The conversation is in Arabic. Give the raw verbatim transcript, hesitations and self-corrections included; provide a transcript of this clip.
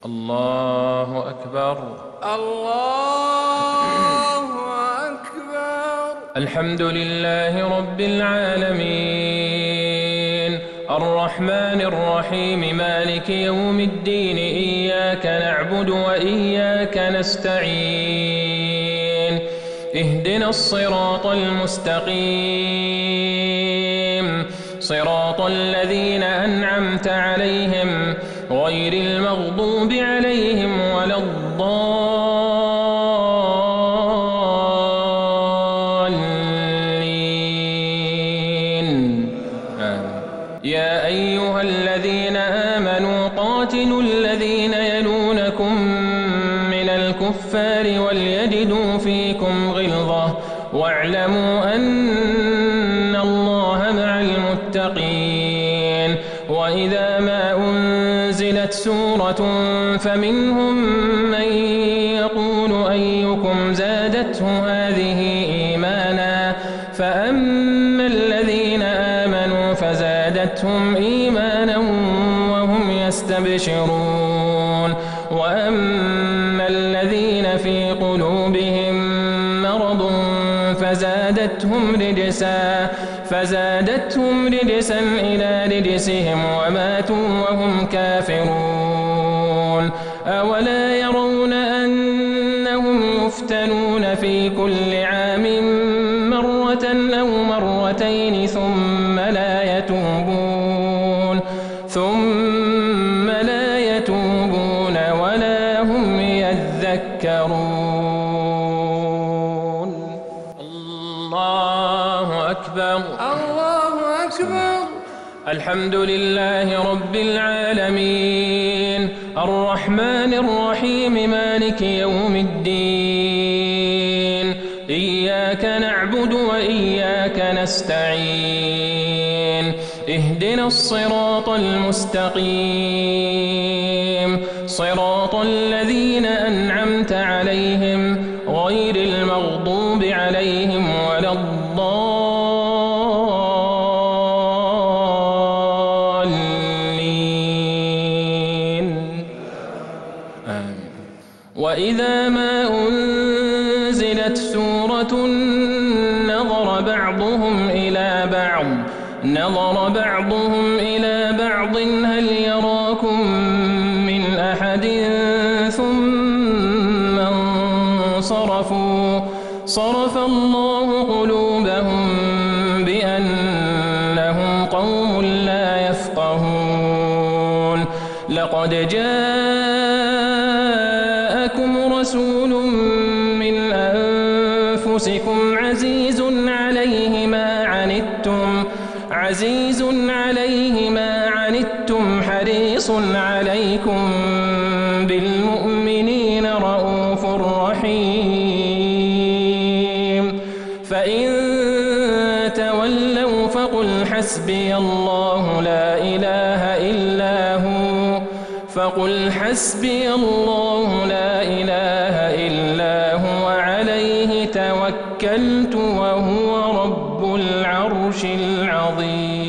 الله أكبر. الله أكبر. الحمد لله رب العالمين الرحمن الرحيم مالك يوم الدين إياك نعبد وإياك نستعين اهدنا الصراط المستقيم صراط الذين أنعمت عليهم غير المغضوب عليهم ولا الضالين. يا أيها الذين آمنوا قاتلوا الذين يلونكم من الكفار وليجدوا فيكم غلظة واعلموا أن الله مع المتقين. وإذا ما أنزلت سورة فمنهم من يقول أيكم زادته هذه إيمانا فأما الذين آمنوا فزادتهم إيمانا وهم يستبشرون وأما الذين في قلوبهم مرض فزادتهم رجسا فزادتهم رجسا إلى رجسهم وماتوا وهم كافرون. أولا يرون أنهم يفتنون في كل عام مرة أو مرتين ثم لا يتوبون ثم لا يتوبون ولا هم يذكرون. الله أكبر. الله أكبر. الحمد لله رب العالمين الرحمن الرحيم مالك يوم الدين إياك نعبد وإياك نستعين اهدنا الصراط المستقيم صراط الذين أنعمت عليهم غير المغضوب عليهم ولا الضالين. وإذا ما أنزلت سورة نظر بعضهم إلى بعض نظر بعضهم إلى بعض هل يراكم من أحد ثم انصرفوا صرف الله قلوبهم بأنهم قوم لا يفقهون. لقد جاءكم رسول من أنفسكم عزيز عليه ما عنتم عزيز عليه ما عنتم حريص عليكم بالمؤمنين رؤوف رحيم. فإن تولوا فقل حسبي الله لا إله إلا هو فقل حسبي الله لا إله إلا هو عليه توكلت وهو رب العرش العظيم.